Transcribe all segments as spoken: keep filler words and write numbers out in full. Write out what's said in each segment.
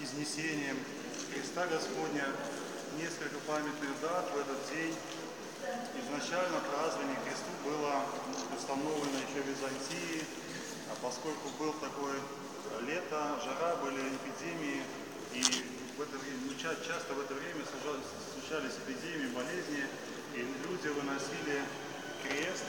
Вознесением Христа Господня, несколько памятных дат в этот день. Изначально празднование Христу было установлено еще в Византии, а поскольку был такое лето, жара, были эпидемии, и в это время, ну, часто в это время случались эпидемии, болезни, и люди выносили крест,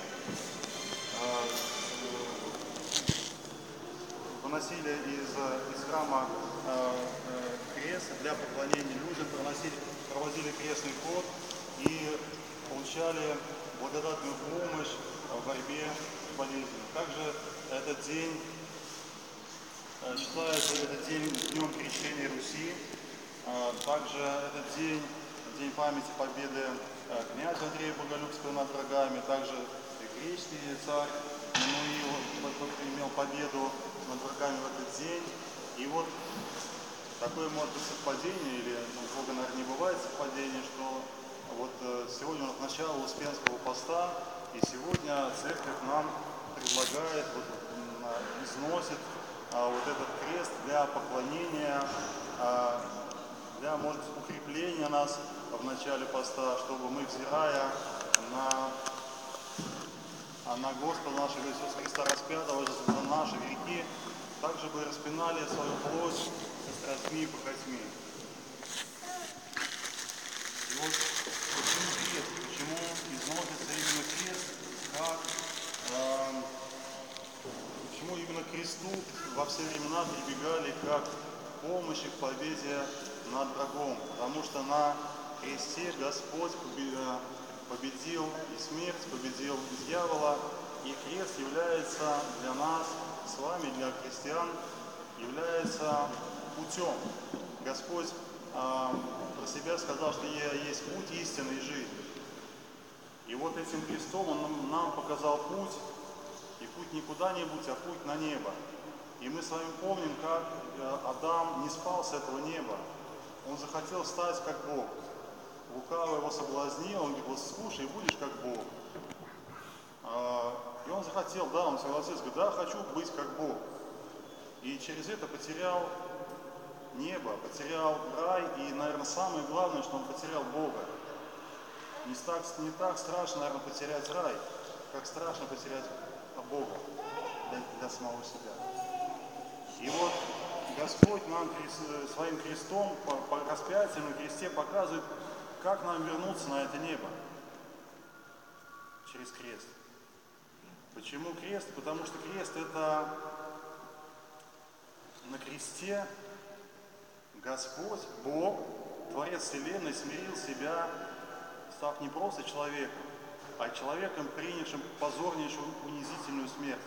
выносили из, из храма э, э, крест для поклонения людям, проносили, проводили крестный ход и получали благодатную помощь в борьбе с болезнью. Также этот день э, считается этот день днем крещения Руси. Э, также этот день, день памяти победы э, князя Андрея Боголюбского над врагами, также греческий царь Мануил имел победу над врагами в этот день. И вот такое может быть совпадение, или ну, у Бога, наверное, не бывает совпадение, что вот э, сегодня у нас начало Успенского поста, и сегодня церковь нам предлагает, вот, э, износит э, вот этот крест для поклонения, э, для, может, укрепления нас в начале поста, чтобы мы, взирая на А на Господа нашего Иисуса Христа распятого за наши грехи, также бы распинали свою плоть со страстьми и похотьми. И вот почему крест, почему износится именно крест, как, э, почему именно к кресту во все времена прибегали как к помощи, к победе над врагом, потому что на кресте Господь победил и смерть, победил дьявола, и крест является для нас с вами, для христиан, является путем. Господь э, про себя сказал, что «Я есть путь истины и жизнь». И вот этим крестом Он нам показал путь, и путь не куда-нибудь, а путь на небо. И мы с вами помним, как Адам не спал с этого неба. Он захотел стать как Бог. Лукавый его соблазнил, он говорит: вот слушай, будешь как Бог. И он захотел, да, он согласился, говорит: да, хочу быть как Бог. И через это потерял небо, потерял рай, и, наверное, самое главное, что он потерял Бога. Не так, не так страшно, наверное, потерять рай, как страшно потерять Бога для, для самого себя. И вот Господь нам своим крестом, по, по распятию на кресте показывает, как нам вернуться на это небо? Через крест. Почему крест? Потому что крест — это на кресте Господь, Бог, Творец Вселенной, смирил себя, став не просто человеком, а человеком, принявшим позорнейшую унизительную смерть.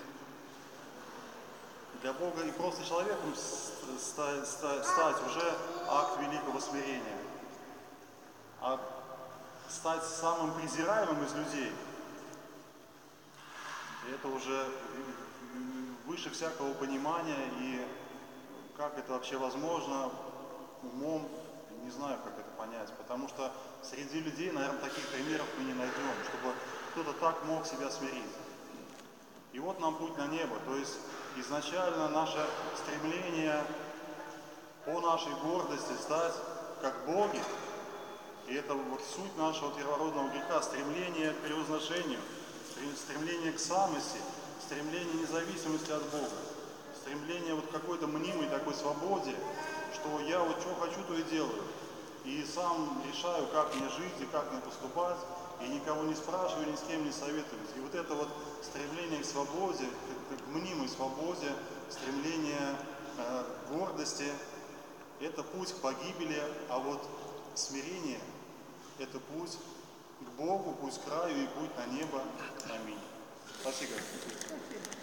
Для Бога и просто человеком стать, стать уже акт великого смирения. А стать самым презираемым из людей, это уже выше всякого понимания, и как это вообще возможно, умом не знаю, как это понять, потому что среди людей, наверное, таких примеров мы не найдем, чтобы кто-то так мог себя смирить. И вот нам путь на небо, то есть изначально наше стремление по нашей гордости стать как боги. И это вот суть нашего первородного греха, стремление к превозношению, стремление к самости, стремление независимости от Бога, стремление вот к какой-то мнимой такой свободе, что я вот что хочу, то и делаю. И сам решаю, как мне жить и как мне поступать, и никого не спрашиваю, ни с кем не советуюсь. И вот это вот стремление к свободе, к мнимой свободе, стремление э, к гордости, это путь к погибели, а вот смирение — это путь к Богу, путь к краю и путь на небо. Аминь. Спасибо.